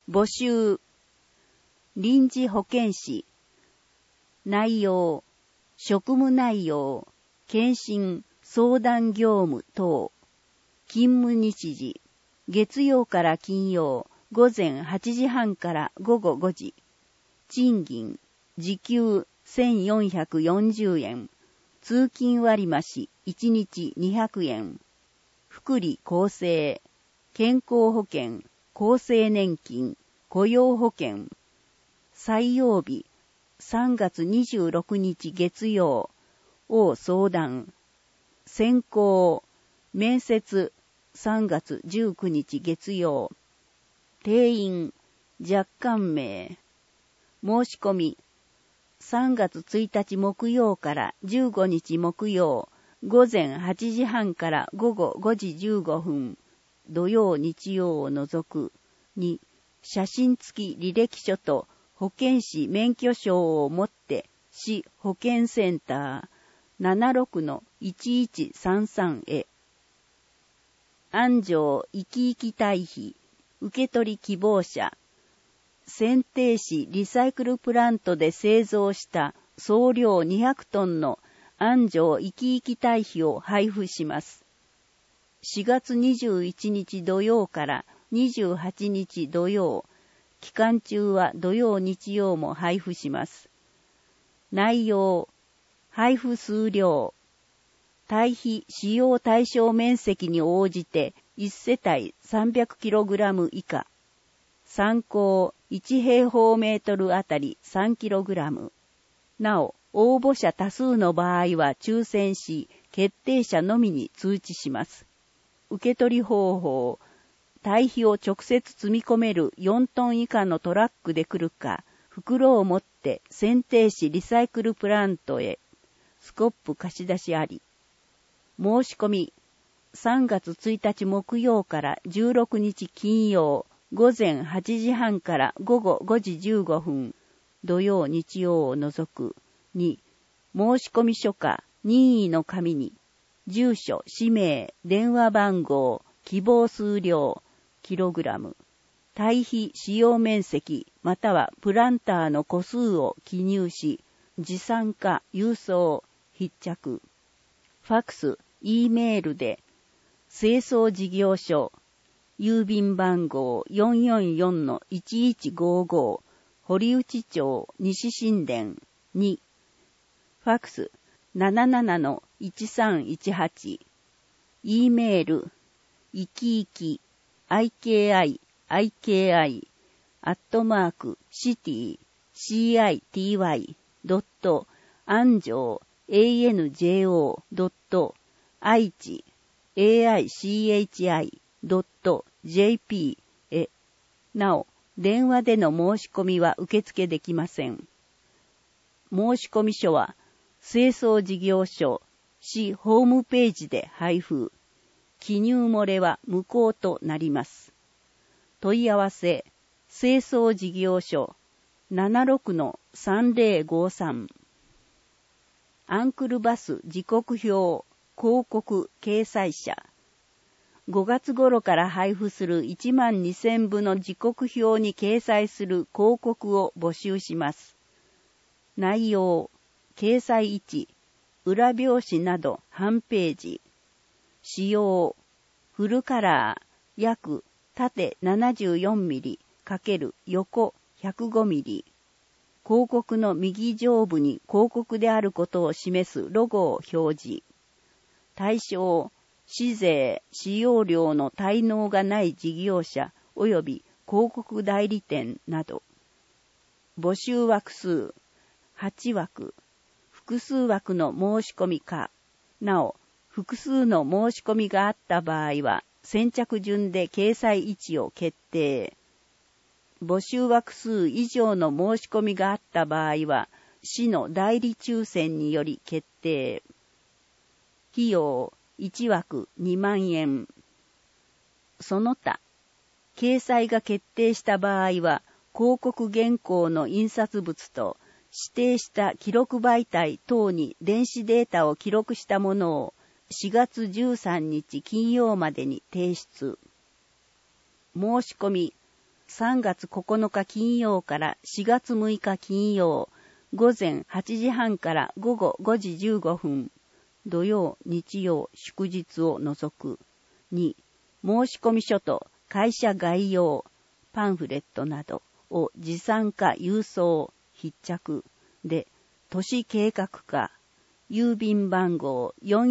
募集。臨時保健師。内容。職務内容。検診、相談業務等。勤務日時。月曜から金曜、午前8時半から午後5時。賃金。時給1440円。通勤割増1日200円。福利厚生。健康保険、厚生年金、雇用保険。採用日、3月26日月曜、を相談。選考、面接、3月19日月曜。定員、若干名。申し込み、3月1日木曜から15日木曜、午前8時半から午後5時15分。土曜日曜を除く。2、写真付き履歴書と保健師免許証を持って市保健センター 76-1133 へ。安城生き生き堆肥受け取り希望者。選定市リサイクルプラントで製造した総量200トンの安城生き生き堆肥を配布します。4月21日土曜から28日土曜、期間中は土曜日曜も配布します。内容、配布数量、堆肥使用対象面積に応じて1世帯 300kg 以下、参考1平方メートルあたり 3kg。なお、応募者多数の場合は抽選し、決定者のみに通知します。受け取り方法、堆肥を直接積み込める4トン以下のトラックで来るか、袋を持って選定市リサイクルプラントへ、スコップ貸し出しあり。申し込み、3月1日木曜から16日金曜、午前8時半から午後5時15分、土曜日曜を除く。2、申し込み書か任意の紙に、住所、氏名、電話番号、希望数量、キログラム、堆肥使用面積またはプランターの個数を記入し、持参か郵送、必着。ファクス、E メールで、清掃事業所、郵便番号 444-1155、堀内町西新田2、ファクス 77-1318、E メール、いきいき、IKI、city.city.anjo.aichi.aichi.jp へ。なお、電話での申し込みは受付できません。申し込み書は、清掃事業所、市ホームページで配布。記入漏れは無効となります。問い合わせ、清掃事業所 76-3053。アンクルバス時刻表、広告掲載者。5月頃から配布する12000部の時刻表に掲載する広告を募集します。内容、掲載位置、裏表紙など半ページ。使用、フルカラー、約縦74ミリ×横105ミリ。広告の右上部に広告であることを示すロゴを表示。対象、市税、使用料の滞納がない事業者及び広告代理店など。募集枠数、8枠。複数枠の申し込みか。なお、複数の申し込みがあった場合は、先着順で掲載位置を決定。募集枠数以上の申し込みがあった場合は、市の代理抽選により決定。費用、1枠2万円。その他、掲載が決定した場合は、広告原稿の印刷物と、指定した記録媒体等に電子データを記録したものを4月13日金曜までに提出。申し込み、 3月9日金曜から4月6日金曜、午前8時半から午後5時15分、土曜、日曜、祝日を除く。2、申込書と会社概要、パンフレットなどを持参か郵送、必着で、都市計画課、郵便番号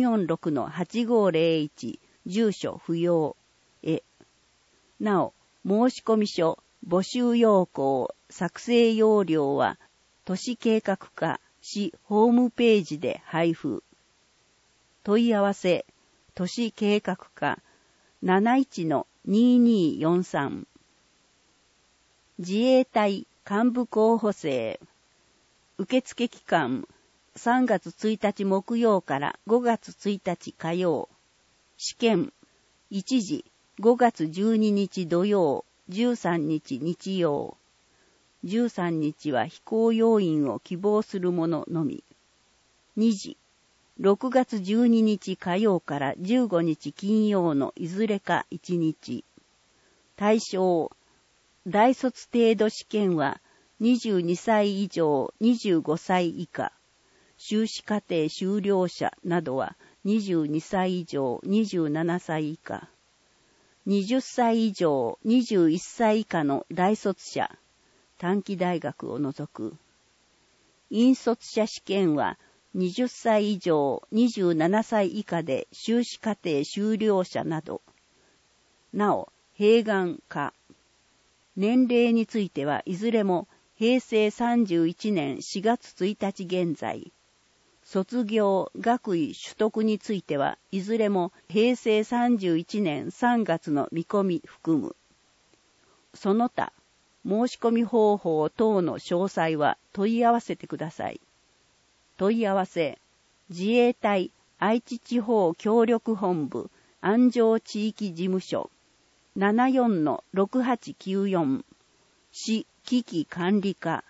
446-8501、住所不要へ。なお、申込書、募集要項、作成要領は、都市計画課、市ホームページで配布。問い合わせ、都市計画課、71-2243。自衛隊幹部候補生。受付期間、3月1日木曜から5月1日火曜。試験、1時、5月12日土曜、13日日曜。13日は非公要員を希望する者のみ。2時、6月12日火曜から15日金曜のいずれか1日。対象、大卒程度試験は22歳以上25歳以下。修士課程修了者などは22歳以上27歳以下。20歳以上21歳以下の大卒者。短期大学を除く。引率者試験は20歳以上27歳以下で修士課程修了者など。なお、併願か。年齢についてはいずれも平成31年4月1日現在。卒業、学位取得についてはいずれも平成31年3月の見込み含む。その他、申し込み方法等の詳細は問い合わせてください。問い合わせ、自衛隊愛知地方協力本部安城地域事務所 74-6894 市危機管理課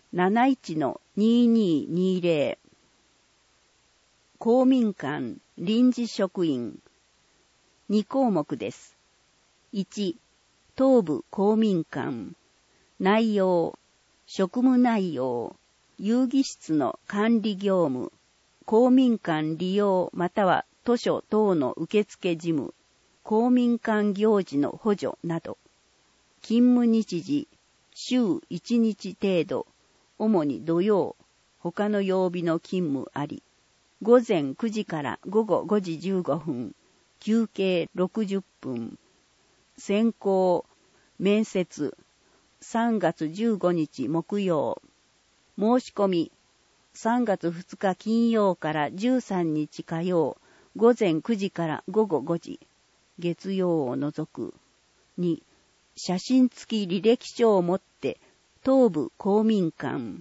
71-2220 公民館臨時職員2項目です。1、東部公民館内容、職務内容、遊戯室の管理業務、公民館利用または図書等の受付事務、公民館行事の補助など、勤務日時、週1日程度、主に土曜、他の曜日の勤務あり、午前9時から午後5時15分、休憩60分、選考、面接、3月15日木曜。申し込み。3月2日金曜から13日火曜。午前9時から午後5時。月曜を除く。2、写真付き履歴書を持って、東部公民館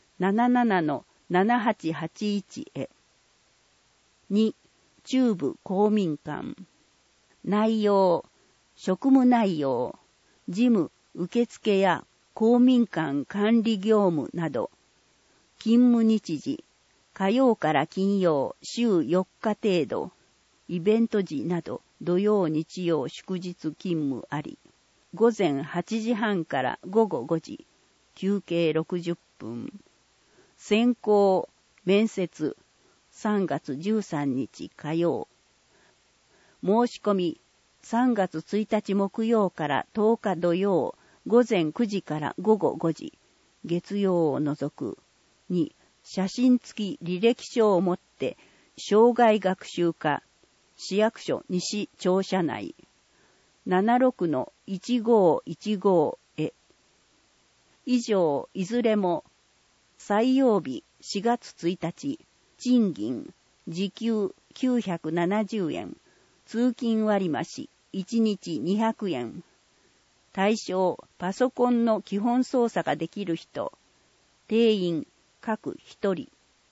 77-7881 へ。2、中部公民館。内容、職務内容、事務、受付や公民館管理業務など、勤務日時、火曜から金曜、週4日程度、イベント時など、土曜日曜祝日勤務あり、午前8時半から午後5時、休憩60分、選考、面接、3月13日火曜、申し込み、3月1日木曜から10日土曜、午前9時から午後5時、月曜を除く。2、写真付き履歴書を持って、生涯学習課、市役所西庁舎内、76-1515へ。以上、いずれも、採用日4月1日、賃金、時給970円、通勤割増、1日200円。対象、パソコンの基本操作ができる人。定員、各1人。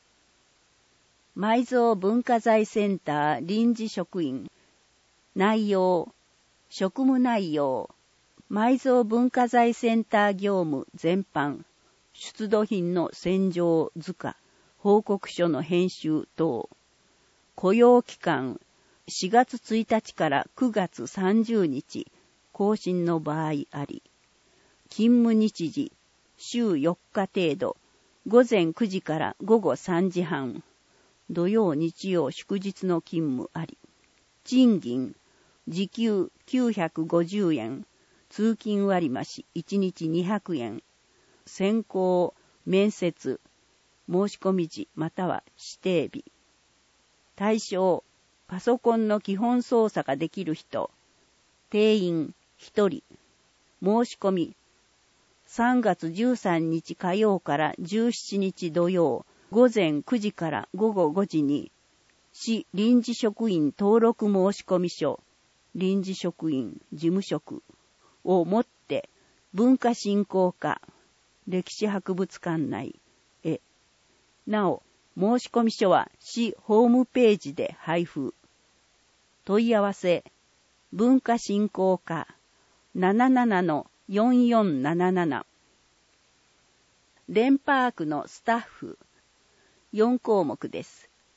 埋蔵文化財センター臨時職員。内容、職務内容。埋蔵文化財センター業務全般。出土品の洗浄図鑑、報告書の編集等。雇用期間、4月1日から9月30日。更新の場合あり、 勤務日時、週4日程度、午前9時から午後3時半、土曜日曜祝日の勤務あり。賃金、時給950円、通勤割増1日200円、選考、面接、申し込み時または指定日。対象、パソコンの基本操作ができる人、定員1人、申し込み、3月13日火曜から17日土曜、午前9時から午後5時に、市臨時職員登録申込書、臨時職員事務職をもって、文化振興課、歴史博物館内へ。なお、申込書は市ホームページで配布。問い合わせ、文化振興課 77-4477。レンパークのスタッフ、4項目です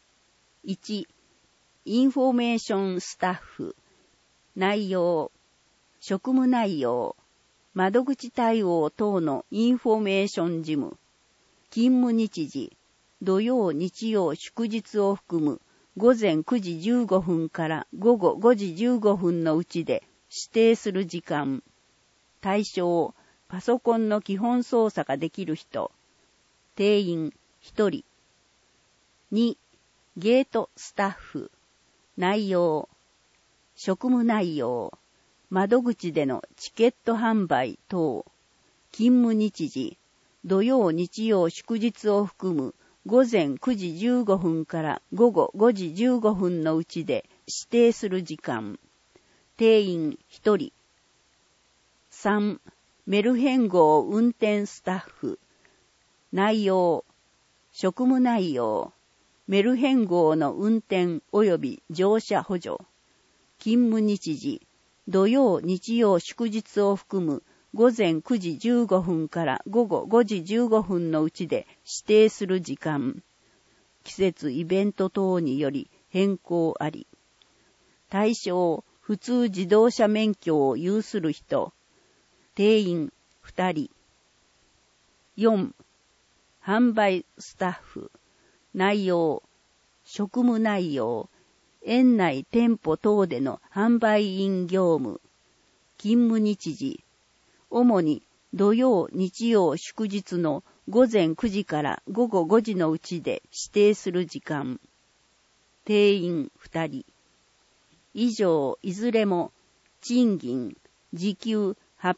。1、インフォメーションスタッフ、内容、職務内容、窓口対応等のインフォメーション事務、勤務日時、土曜日曜祝日を含む午前9時15分から午後5時15分のうちで指定する時間、対象、パソコンの基本操作ができる人、定員1人。2、ゲートスタッフ、内容、職務内容、窓口でのチケット販売等、勤務日時、土曜日曜祝日を含む午前9時15分から午後5時15分のうちで指定する時間、定員1人。3、メルヘン号運転スタッフ、内容、職務内容、メルヘン号の運転及び乗車補助、勤務日時、土曜日曜祝日を含む午前9時15分から午後5時15分のうちで指定する時間、季節イベント等により変更あり。対象、普通自動車免許を有する人、定員2人。4、販売スタッフ、内容、職務内容、園内店舗等での販売員業務、勤務日時、主に土曜日曜祝日の午前9時から午後5時のうちで指定する時間、定員2人。以上いずれも賃金、時給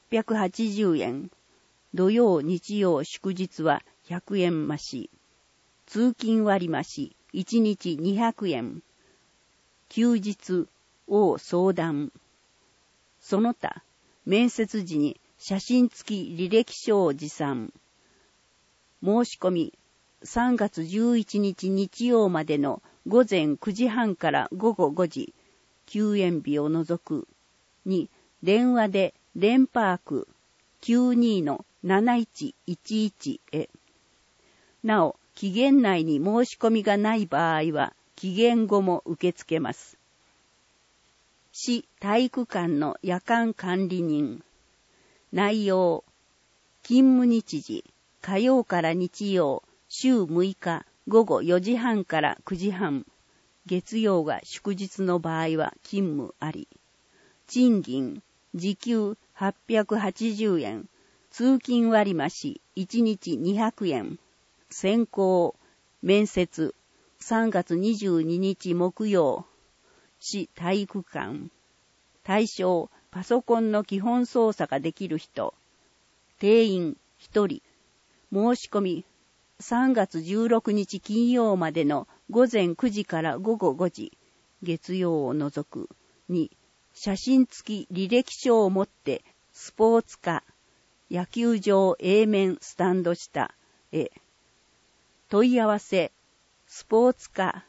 880円、土曜日曜祝日は100円増し、通勤割増1日200円、休日を相談。その他、面接時に写真付き履歴書を持参。申し込み、3月11日日曜までの午前9時半から午後5時、休園日を除くに、電話でレンパーク 92-7111 へ。なお、期限内に申し込みがない場合は、期限後も受け付けます。市体育館の夜間管理人。内容、勤務日時、火曜から日曜、週6日午後4時半から9時半、月曜が祝日の場合は勤務あり。賃金、時給880円、通勤割増1日200円、選考、面接、3月22日木曜、市体育館。対象、パソコンの基本操作ができる人。定員1人。申し込み、3月16日金曜までの午前9時から午後5時、月曜を除くに、写真付き履歴書を持ってスポーツ課、野球場 A 面スタンド下へ。問い合わせ、スポーツ課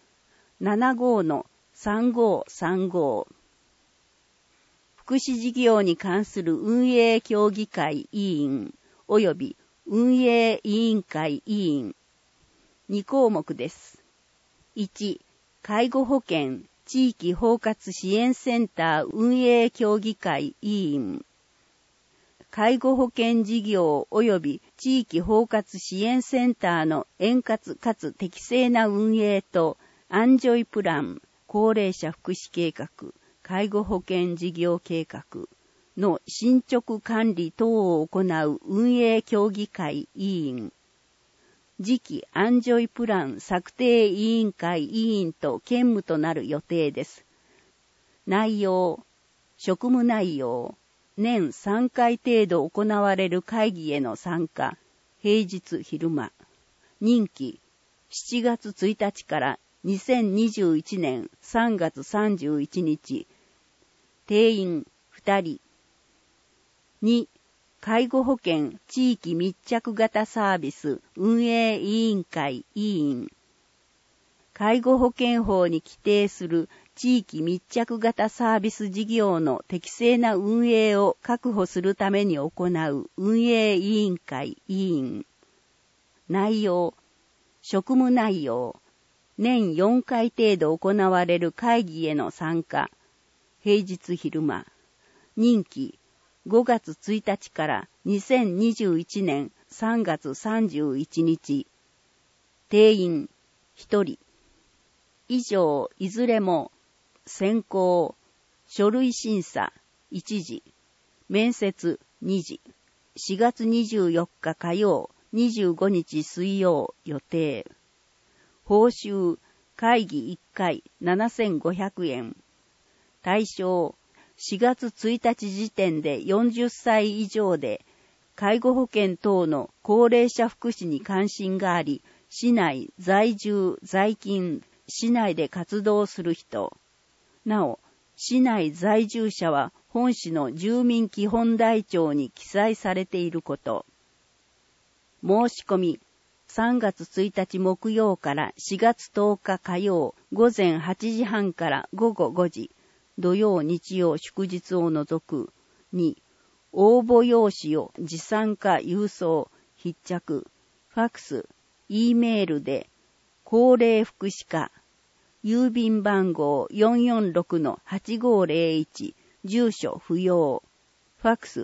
75-3535。福祉事業に関する運営協議会委員及び運営委員会委員。2項目です。1、介護保険地域包括支援センター運営協議会委員。 介護保険事業及び地域包括支援センターの円滑かつ適正な運営とアンジョイプラン、高齢者福祉計画、介護保険事業計画の進捗管理等を行う運営協議会委員、次期アンジョイプラン策定委員会委員と兼務となる予定です。内容、職務内容、年3回程度行われる会議への参加、平日昼間。任期、7月1日から2021年3月31日。定員2人。2、介護保険地域密着型サービス運営委員会委員。介護保険法に規定する地域密着型サービス事業の適正な運営を確保するために行う運営委員会委員。内容、職務内容、年4回程度行われる会議への参加、平日昼間。任期、5月1日から2021年3月31日。定員、1人。以上、いずれも、選考、書類審査、1時、面接、2時、4月24日火曜、25日水曜予定。報酬、会議1回7500円。対象、4月1日時点で40歳以上で、介護保険等の高齢者福祉に関心があり、市内在住、在勤、市内で活動する人。なお、市内在住者は本市の住民基本台帳に記載されていること。申し込み、3月1日木曜から4月10日火曜午前8時半から午後5時、土曜日曜祝日を除く。2、応募用紙を持参か郵送、必着、ファクス、Eメールで、高齢福祉課、郵便番号 446-8501、住所不要、ファクス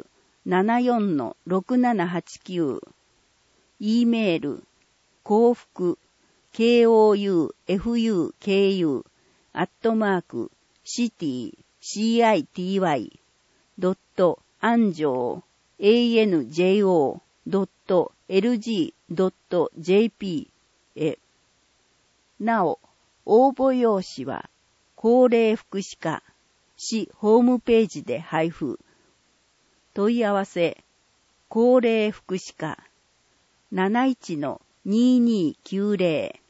74-6789、Eメール、幸福、KOUFUKU、city.anjo.lg.jp へ。なお、応募用紙は、高齢福祉課、市ホームページで配布。問い合わせ、高齢福祉課、71-2290